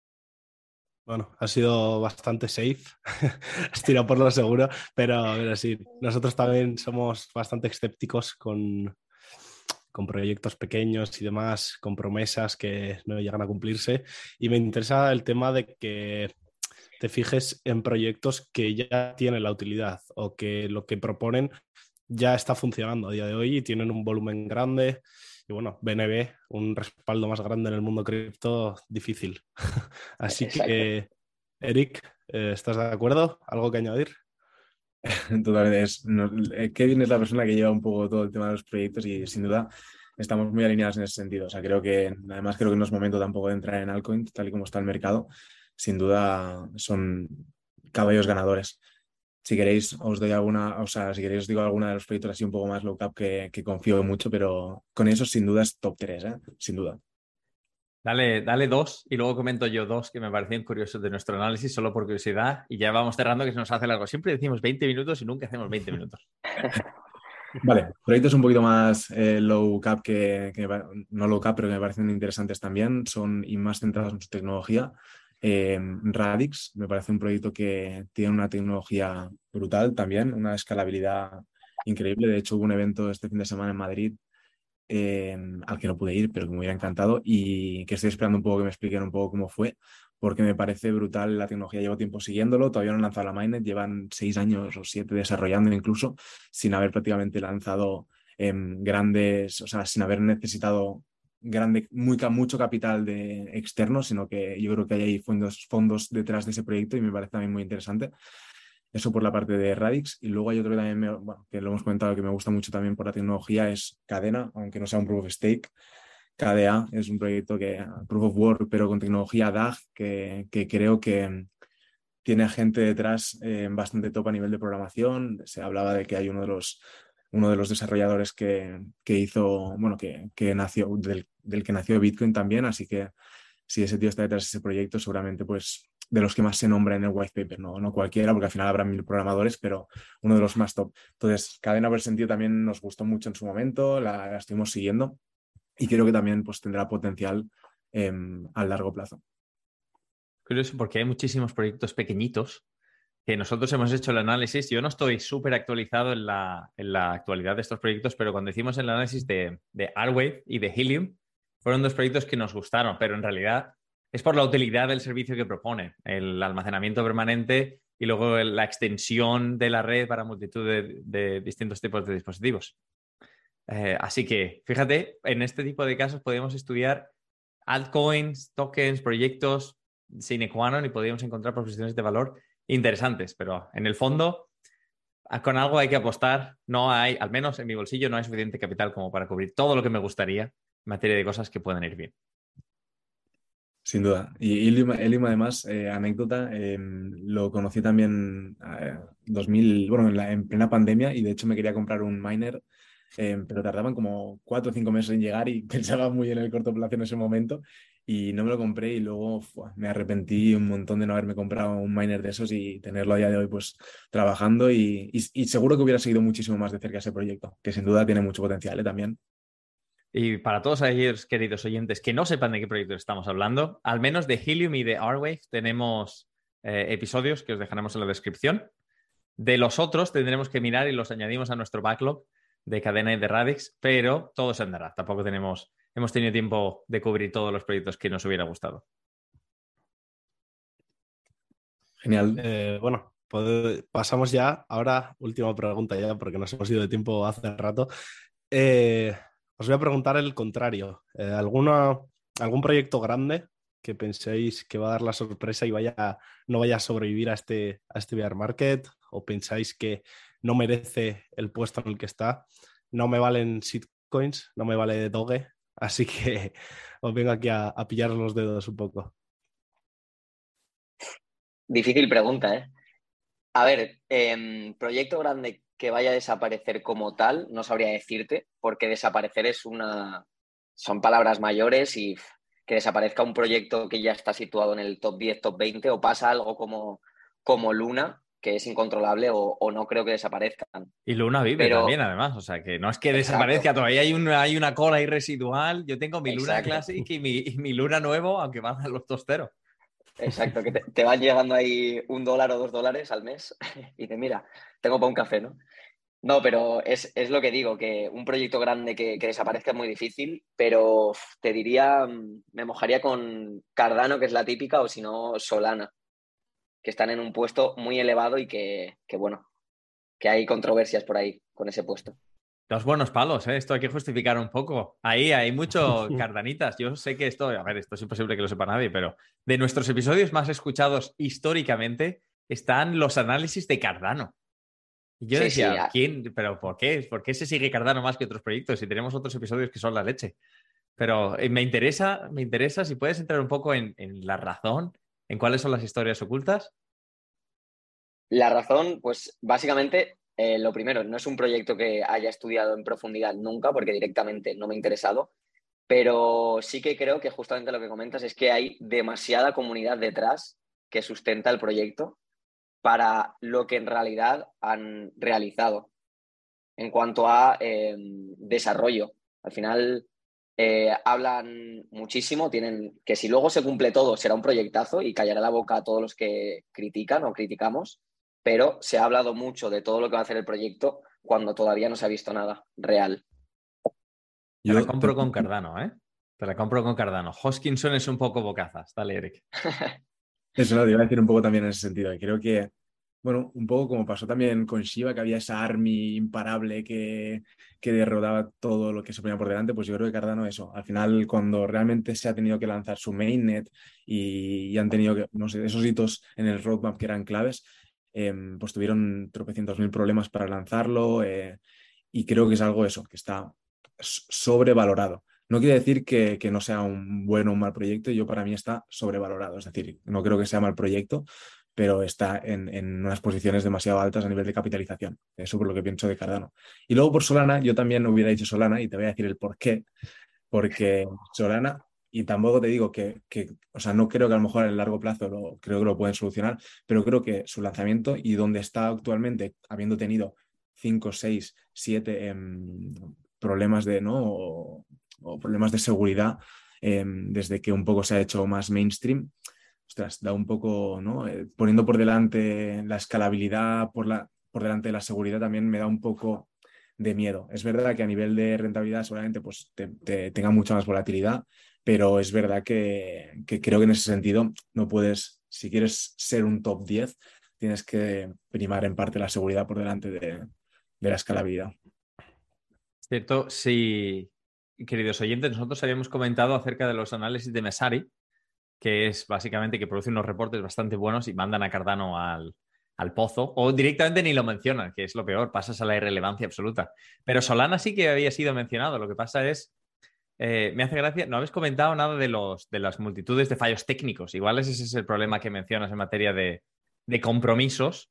Bueno, ha sido bastante safe, has tirado por lo seguro, pero, pero sí, nosotros también somos bastante escépticos con, con proyectos pequeños y demás, con promesas que no llegan a cumplirse. Y me interesa el tema de que te fijes en proyectos que ya tienen la utilidad o que lo que proponen ya está funcionando a día de hoy y tienen un volumen grande. Y bueno, B N B, un respaldo más grande en el mundo cripto, difícil. Así Exacto. que, Eric, eh, ¿estás de acuerdo? ¿Algo que añadir? Totalmente. Es, no, eh, Kevin es la persona que lleva un poco todo el tema de los proyectos y sin duda estamos muy alineados en ese sentido. O sea, creo que, además, creo que no es momento tampoco de entrar en altcoin, tal y como está el mercado. Sin duda son caballos ganadores. Si queréis, os doy alguna, o sea, si queréis os digo alguna de los proyectos así un poco más low cap que, que confío mucho, pero con eso sin duda es top tres, ¿eh? Sin duda. Dale, dale dos y luego comento yo dos que me parecían curiosos de nuestro análisis, solo por curiosidad, y ya vamos cerrando que se nos hace largo. Siempre decimos veinte minutos y nunca hacemos veinte minutos. Vale, proyectos un poquito más eh, low cap que, que me pa- no low cap, pero que me parecen interesantes también, son y más centrados en su tecnología. Eh, Radix me parece un proyecto que tiene una tecnología brutal también, una escalabilidad increíble. De hecho, hubo un evento este fin de semana en Madrid eh, al que no pude ir, pero que me hubiera encantado y que estoy esperando un poco que me expliquen un poco cómo fue, porque me parece brutal la tecnología. Llevo tiempo siguiéndolo, todavía no han lanzado la mainnet, llevan seis años o siete desarrollando incluso, sin haber prácticamente lanzado em, grandes, o sea, sin haber necesitado grande, muy, mucho capital de externo, sino que yo creo que hay ahí fondos, fondos detrás de ese proyecto y me parece también muy interesante. Eso por la parte de Radix. Y luego hay otro que también, me, bueno, que lo hemos comentado, que me gusta mucho también por la tecnología, es Cadena, aunque no sea un Proof of Stake. K D A es un proyecto que, Proof of Work, pero con tecnología D A G, que, que creo que tiene gente detrás eh, bastante top a nivel de programación. Se hablaba de que hay uno de los, uno de los desarrolladores que, que hizo, bueno, que, que nació, del, del que nació Bitcoin también, así que si ese tío está detrás de ese proyecto, seguramente pues de los que más se nombra en el white paper, no, no cualquiera, porque al final habrá mil programadores, pero uno de los más top. Entonces, Cadena por ese sentido también nos gustó mucho en su momento, la, la estuvimos siguiendo y creo que también pues, tendrá potencial eh, a largo plazo. Curioso porque hay muchísimos proyectos pequeñitos que nosotros hemos hecho el análisis. Yo no estoy súper actualizado en la, en la actualidad de estos proyectos, pero cuando hicimos el análisis de, de Arwave y de Helium, fueron dos proyectos que nos gustaron, pero en realidad es por la utilidad del servicio que propone, el almacenamiento permanente y luego el, la extensión de la red para multitud de, de distintos tipos de dispositivos. Eh, así que, fíjate, en este tipo de casos podemos estudiar altcoins, tokens, proyectos sine qua non y podríamos encontrar proposiciones de valor interesantes, pero en el fondo con algo hay que apostar. No hay, al menos en mi bolsillo, no hay suficiente capital como para cubrir todo lo que me gustaría en materia de cosas que puedan ir bien. Sin duda. Y Helium, Helium además, eh, anécdota, eh, lo conocí también eh, dos mil, bueno, en, la, en plena pandemia y de hecho me quería comprar un miner, eh, pero tardaban como cuatro o cinco meses en llegar y pensaba muy en el corto plazo en ese momento y no me lo compré y luego fua, me arrepentí un montón de no haberme comprado un miner de esos y tenerlo a día de hoy pues trabajando y, y, y seguro que hubiera seguido muchísimo más de cerca ese proyecto, que sin duda tiene mucho potencial ¿eh? También. Y para todos aquellos queridos oyentes que no sepan de qué proyecto estamos hablando, al menos de Helium y de Arwave tenemos eh, episodios que os dejaremos en la descripción. De los otros tendremos que mirar y los añadimos a nuestro backlog de Cadena y de Radix, pero todo se andará. Tampoco tenemos, hemos tenido tiempo de cubrir todos los proyectos que nos hubiera gustado. Genial. Eh, bueno, pues pasamos ya. Ahora, última pregunta ya, porque nos hemos ido de tiempo hace rato. Eh, os voy a preguntar el contrario. Eh, ¿alguna, ¿Algún proyecto grande que penséis que va a dar la sorpresa y vaya, no vaya a sobrevivir a este, a este bear market? ¿O pensáis que no merece el puesto en el que está? No me valen shitcoins, no me vale Doge, así que os vengo aquí a, a pillar los dedos un poco. Difícil pregunta, ¿eh? A ver, eh, proyecto grande que vaya a desaparecer como tal, no sabría decirte, porque desaparecer es una... son palabras mayores y pff, que desaparezca un proyecto que ya está situado en el top diez, top veinte, o pasa algo como, como Luna, que es incontrolable, o, o no creo que desaparezcan. Y Luna vive Pero, también, además. O sea, que no es que exacto, desaparezca, todavía hay, un, hay una cola ahí residual. Yo tengo mi Luna exacto. Classic y mi, y mi Luna nuevo, aunque van a los dos cero. Exacto, que te, te van llegando ahí un dólar o dos dólares al mes y te mira, tengo para un café, ¿no? No, pero es, es lo que digo, que un proyecto grande que, que desaparezca es muy difícil, pero uf, te diría, mm, me mojaría con Cardano, que es la típica, o si no, Solana, que están en un puesto muy elevado y que, que, bueno, que hay controversias por ahí con ese puesto. Dos buenos palos, ¿eh? Esto hay que justificar un poco. Ahí hay mucho cardanitas. Yo sé que esto, a ver, esto es imposible que lo sepa nadie, pero de nuestros episodios más escuchados históricamente están los análisis de Cardano. Y yo Sí, sí, decía, a- ¿quién? ¿Pero por qué? ¿Por qué se sigue Cardano más que otros proyectos? Si tenemos otros episodios que son la leche. Pero eh, me interesa, me interesa si puedes entrar un poco en, en la razón, en cuáles son las historias ocultas. la razón, pues básicamente, eh, lo primero, no es un proyecto que haya estudiado en profundidad nunca, porque directamente no me ha interesado. Pero sí que creo que justamente lo que comentas es que hay demasiada comunidad detrás que sustenta el proyecto para lo que en realidad han realizado en cuanto a eh, desarrollo. Al final eh, hablan muchísimo, tienen que si luego se cumple todo será un proyectazo y callará la boca a todos los que critican o criticamos, pero se ha hablado mucho de todo lo que va a hacer el proyecto cuando todavía no se ha visto nada real. Te la Yo compro con Cardano, ¿eh? Te la compro con Cardano. Hoskinson es un poco bocazas. Dale, Eric. Eso no, te iba a decir un poco también en ese sentido. Y creo que, bueno, un poco como pasó también con Shiba, que había esa army imparable que, que derrotaba todo lo que se ponía por delante, pues yo creo que Cardano eso. Al final, cuando realmente se ha tenido que lanzar su mainnet y, y han tenido que, no sé, esos hitos en el roadmap que eran claves, eh, pues tuvieron tropecientos mil problemas para lanzarlo eh, y creo que es algo eso, que está sobrevalorado. No quiere decir que, que, no sea un buen o un mal proyecto, yo para mí está sobrevalorado, es decir, no creo que sea mal proyecto, pero está en, en unas posiciones demasiado altas a nivel de capitalización. Eso por lo que pienso de Cardano. Y luego por Solana, yo también hubiera dicho Solana y te voy a decir el por qué, porque Solana, y tampoco te digo que, que, o sea, no creo que a lo mejor a largo plazo lo, creo que lo pueden solucionar, pero creo que su lanzamiento y donde está actualmente, habiendo tenido cinco, seis, siete eh, problemas de, ¿no? O, o problemas de seguridad eh, desde que un poco se ha hecho más mainstream, ostras, da un poco, ¿no? Eh, poniendo por delante la escalabilidad, por, la, por delante de la seguridad, también me da un poco de miedo. Es verdad que a nivel de rentabilidad seguramente pues, te, te tenga mucha más volatilidad, pero es verdad que, que creo que en ese sentido no puedes, si quieres ser un top diez, tienes que primar en parte la seguridad por delante de, de la escalabilidad. Cierto, sí, queridos oyentes, nosotros habíamos comentado acerca de los análisis de Messari, que es básicamente que produce unos reportes bastante buenos y mandan a Cardano al, al pozo, o directamente ni lo mencionan, que es lo peor, pasas a la irrelevancia absoluta. Pero Solana sí que había sido mencionado, lo que pasa es, eh, me hace gracia, no habéis comentado nada de, los, de las multitudes de fallos técnicos, igual ese es el problema que mencionas en materia de, de compromisos,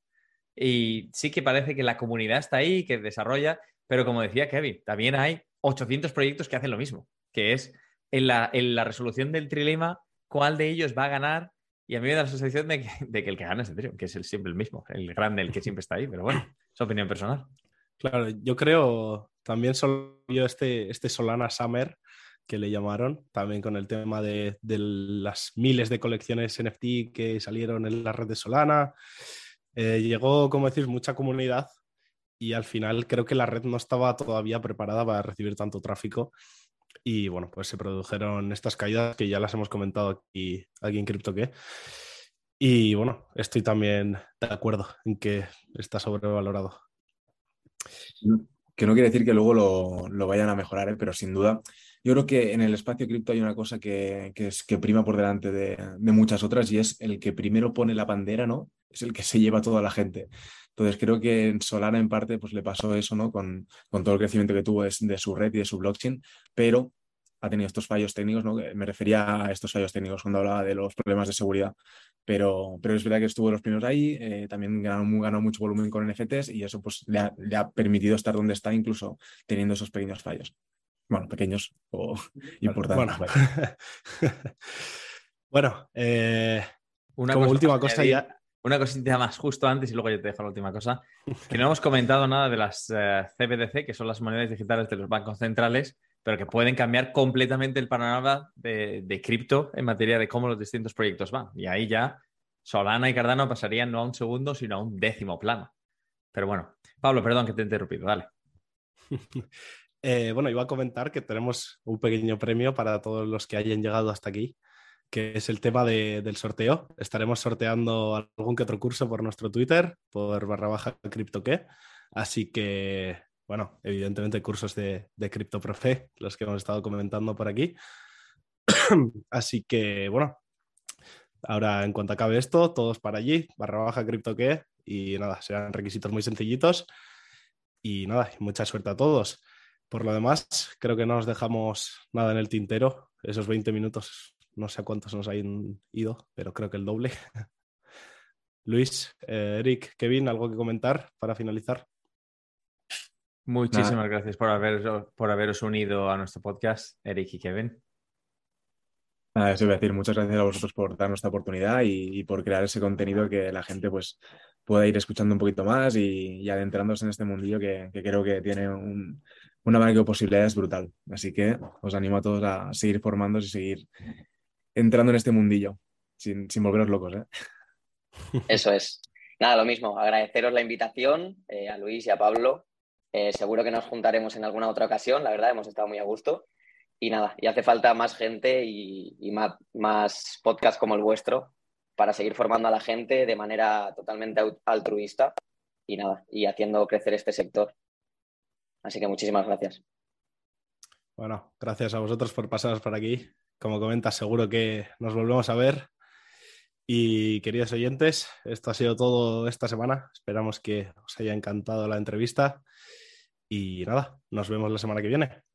y sí que parece que la comunidad está ahí, que desarrolla, pero como decía Kevin, también hay ochocientos proyectos que hacen lo mismo, que es en la, en la resolución del trilema, cuál de ellos va a ganar. Y a mí me da la sensación de que, de que el que gana es Ethereum, que es el, siempre el mismo, el grande, el que siempre está ahí, pero bueno, es opinión personal. Claro, yo creo también solo yo este, este Solana Summer que le llamaron, también con el tema de, de las miles de colecciones N F T que salieron en la red de Solana. Eh, llegó, como decís, mucha comunidad y al final creo que la red no estaba todavía preparada para recibir tanto tráfico y bueno, pues se produjeron estas caídas que ya las hemos comentado aquí, aquí en CryptoQué. Y bueno, estoy también de acuerdo en que está sobrevalorado. Que no quiere decir que luego lo, lo vayan a mejorar, ¿eh? Pero sin duda, yo creo que en el espacio cripto hay una cosa que, que, es, que prima por delante de, de muchas otras y es el que primero pone la bandera, ¿no? Es el que se lleva a toda la gente. Entonces creo que en Solana en parte pues le pasó eso, ¿no? Con, con todo el crecimiento que tuvo de, de su red y de su blockchain, pero ha tenido estos fallos técnicos, ¿no? Me refería a estos fallos técnicos cuando hablaba de los problemas de seguridad. Pero, pero es verdad que estuvo los primeros ahí, eh, también ganó, ganó mucho volumen con N F Ts y eso pues le ha, le ha permitido estar donde está, incluso teniendo esos pequeños fallos. Bueno, pequeños o importantes. Bueno, bueno eh, Una como cosa última más cosa añadir, ya... una cosita más justo antes y luego yo te dejo la última cosa, que no hemos comentado nada de las eh, C B D C, que son las monedas digitales de los bancos centrales, pero que pueden cambiar completamente el panorama de, de cripto en materia de cómo los distintos proyectos van. Y ahí ya Solana y Cardano pasarían no a un segundo, sino a un décimo plano. Pero bueno, Pablo, perdón que te he interrumpido, dale. eh, bueno, iba a comentar que tenemos un pequeño premio para todos los que hayan llegado hasta aquí, que es el tema de, del sorteo. Estaremos sorteando algún que otro curso por nuestro Twitter, por barra baja CryptoQué. Así que, bueno, evidentemente cursos de, de CryptoProfe, los que hemos estado comentando por aquí. Así que, bueno, ahora en cuanto acabe esto, todos para allí, barra baja CryptoQué. Y nada, serán requisitos muy sencillitos. Y nada, mucha suerte a todos. Por lo demás, creo que no nos dejamos nada en el tintero. Esos veinte minutos, no sé a cuántos nos han ido, pero creo que el doble. Luis, eh, Eric, Kevin, ¿algo que comentar para finalizar? Muchísimas Nada, gracias por, haber, por haberos unido a nuestro podcast, Eric y Kevin. nada, eso iba a decir, muchas gracias a vosotros por darnos esta oportunidad y, y por crear ese contenido que la gente pues pueda ir escuchando un poquito más y, y adentrándose en este mundillo que, que creo que tiene un, un abanico de posibilidades brutal. Así que os animo a todos a seguir formándose y seguir entrando en este mundillo, sin, sin volveros locos, ¿eh? Eso es. Nada, lo mismo, agradeceros la invitación eh, a Luis y a Pablo. Eh, seguro que nos juntaremos en alguna otra ocasión, la verdad, hemos estado muy a gusto. Y nada, y hace falta más gente y, y más, más podcasts como el vuestro para seguir formando a la gente de manera totalmente altruista y nada, y haciendo crecer este sector. Así que muchísimas gracias. Bueno, gracias a vosotros por pasaros por aquí. Como comentas, seguro que nos volvemos a ver. Y queridos oyentes, esto ha sido todo esta semana. Esperamos que os haya encantado la entrevista. Y nada, nos vemos la semana que viene.